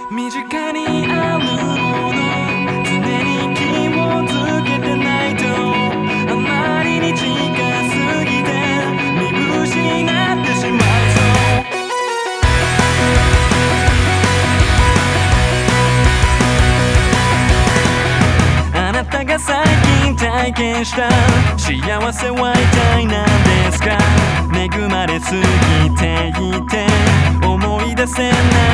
身近にあるもの常に気をつけてないとあまりに近すぎて見失ってしまいそうあなたが最近体験した幸せは一体何ですか恵まれすぎていて思い出せない